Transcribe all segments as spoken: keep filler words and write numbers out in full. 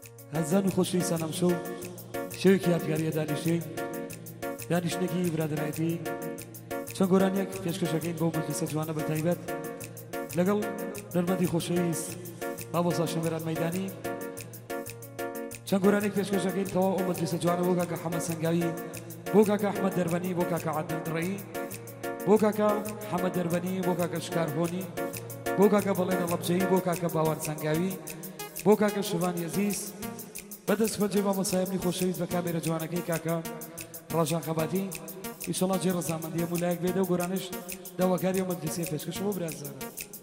هزان و خوشی سلام شو شوی که یادگاری دانشی دانشنگی برادرایتی چون گرانیک پیشکشاگین با مجلس جوانه به تایبت لگل نرمدی خوشیست بابا ساشن براد میدانی چون گرانیک پیشکشاگین تو او مجلس جوانه بوکا که حمد سنگاوی بوکا که احمد دربانی بوکا که عدنان درایی بوکا که حمد دربانی بوکا که شکارهونی بوکا که بلین لبجایی بوکا که باور سنگاوی بوکا که شوانی عزیز بدست بجی با مسایبنی خوشویز و کامیر جوانگی کاکا راجان خباتی ایشالله جی رزامندی مولایک بیده و گرانش دواکاری و مجلسی پیشکش بو برازاره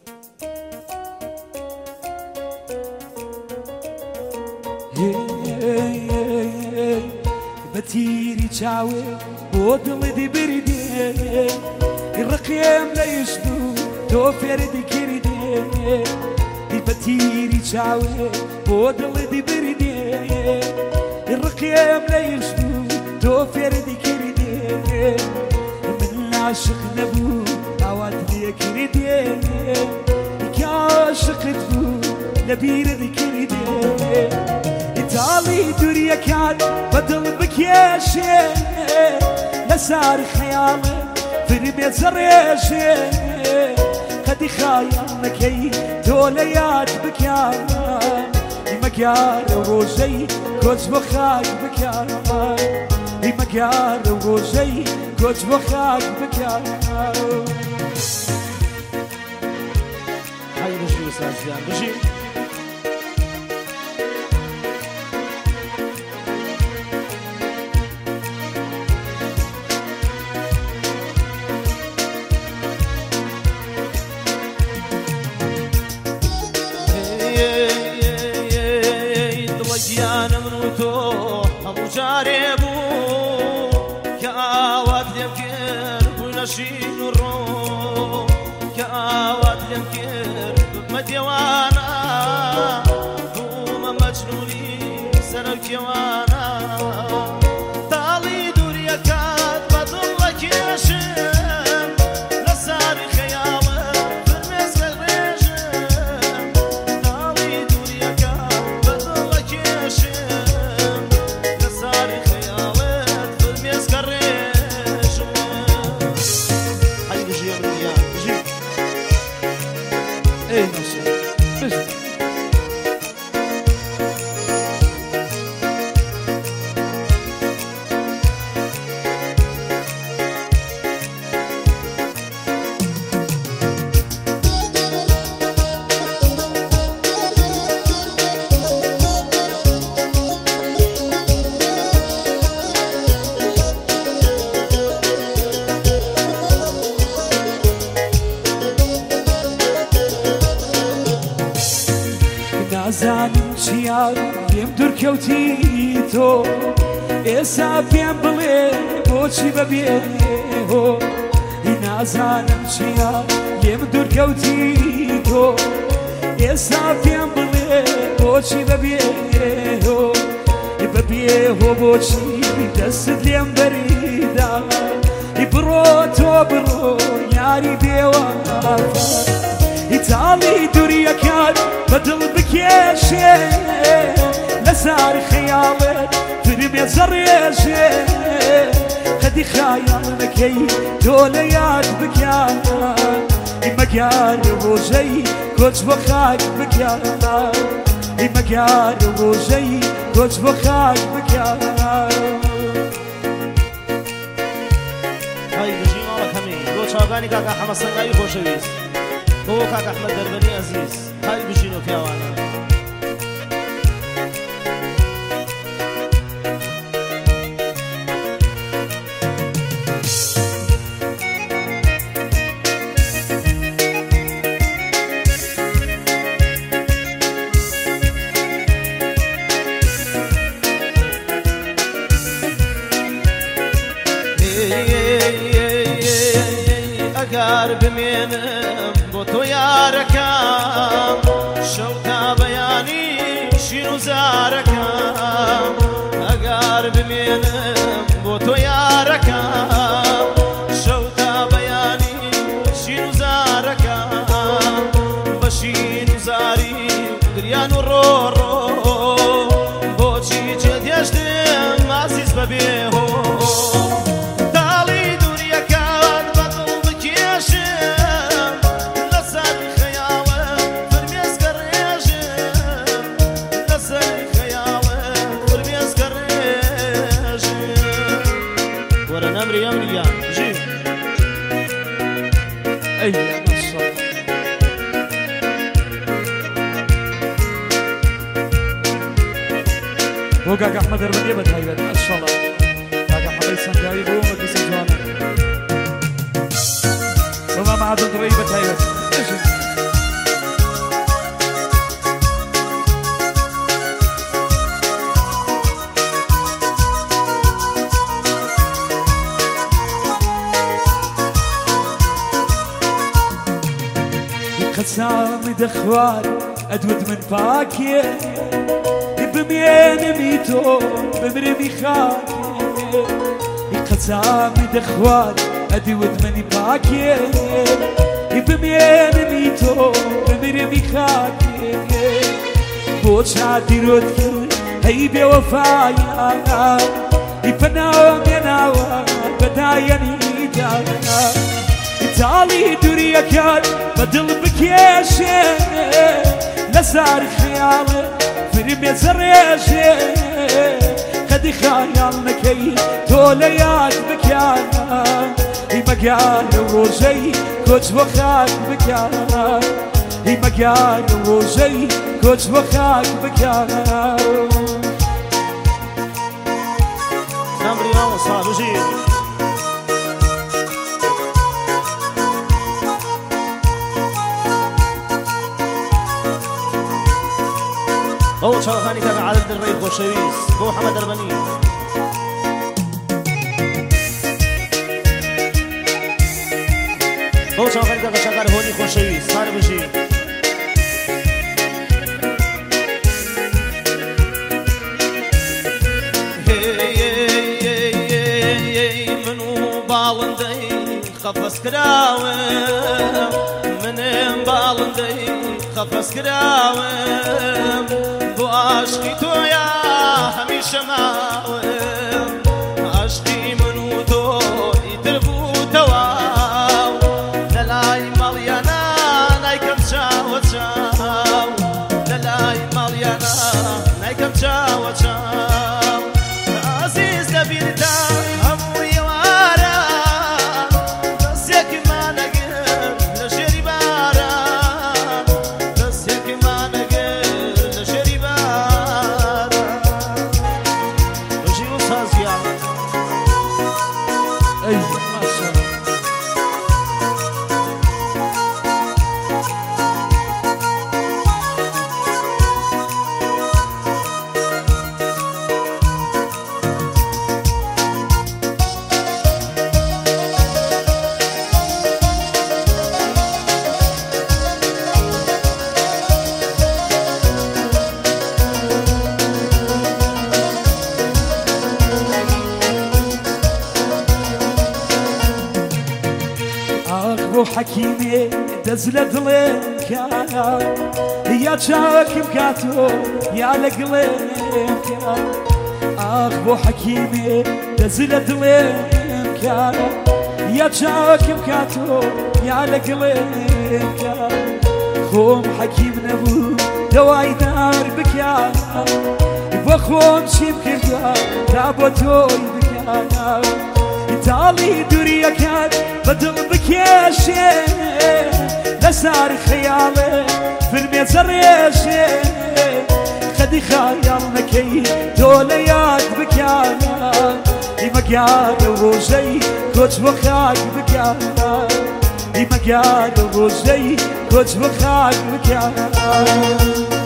بتیری چاوی بودل دی بریدی الرقيم لا يشدو تو فردي كردي دي بتيري چاوي بودل دي بردي الرقيم لا يشدو تو فردي كردي من عاشق نبو عواد لي كردي كعاشق تبو نبير دي كردي إيطالي دوريا كان بدل بك يا شيخ لسار خيالي فرمي زريشي قد خايلك هي دوليات بكيانا مكيار وروجي كوز بخاك بكيانا مكيار وروجي كوز بخاك بكيانا هاي رجي سازيان رجي أنا من وتوه أبو جاربو كأواد يمكن كل شيء نروح كأواد يمكن مديوانا هم مجنوني سرك يوانا طالي دوري كات بضلك يا شم لساري خيالك في المسك الرجم طالي دوري كات بضلك يا شم لساري خيالك في المسك الرجم هاي بيجي يا بنيان بيجي ايه ماشي بيجي نازانم چیار پێم دوورکەوتی تۆ ئێستا پێم بڵێ بۆچی بەبێ هۆ نازانم چیار پێم دوورکەوتی تۆ ئێستا پێم بڵێ بۆچی بەبێ هۆ بەبێ هۆ بۆچی دەستت لێم بەریدا بڕۆ تۆ بڕۆ یاری بێوە إيطالي دوريا كان بدل بكيشي لسار خيالك فرمي زريشي خدي خيالك هي دوليات بكيانا مكان روجي كوتش بخاك بكيانا مكان روجي كوتش بخاك بكيانا هاي بيجي مالك همي لو شاغاني كاكا حمد سنغاي خوشويس هو كاكا أحمد دربني عزيز هاي بجينو كيوانا قرب منم با تو یارکم شوتا بیانی شیرو زارکم قرب منم با تو یارکم شوتا بیانی شیرو زارکم بشین زاری گریان رو رو أي ما شاء الله وقاك أحمد الربيع بتهيبت ما شاء الله قاك أحمد سنجاي بو مدرسة جوانا وما معدن الربيع بتهيبت قسام دخوار أدود من باكي بمين ميتو بمرمي خاكي قسام دخوار أدود من باكي بمين ميتو بمرمي خاكي بوش عادي رودك هي بوفايا يفناو مناوا بدايا نيجا تالي دوريا كان بدل بكيشي لسار خيالي فرمي زريشي خدي خيالنا كي توليات بكانا هي مقال وروجي كوش وخاك بكانا هي مقال وروجي كوش وخاك بكانا نمري ناو صار وجير أول شغلاني كان عدد الريف والشويس بو محمد الرباني أول شغلاني كان شغال هوني خوشويس صار بجي منو بالندي خفص كراوم من بالندي خفص كراوم عشقي تو يا هميشه ماوم عشقي منو تو يدربو تواو للاي مليانا نايكم شاو شاو للاي مليانا نايكم شاو شاو عزيز لبيرتا هموي وارا بس يك ما نقر لشري بارا بس يك ما نقر أي ما شاء الله حكيمي دزلة دليك يا جاك بكاتو يا لقليك آخ بو حكيمي دزلة دليك يا جاك بكاتو يا لقليك خوم حكيم نبو دواي دار بكا بخوم شي بكردا تابوتوي بكا تالي دوريا كان بدل بكيشي لسار خيالي في الميزر يشي خدي خيالنا كي دوليات بكانا مقاد وروجي كوش وخاك بكانا مقاد وروجي كوش وخاك بكانا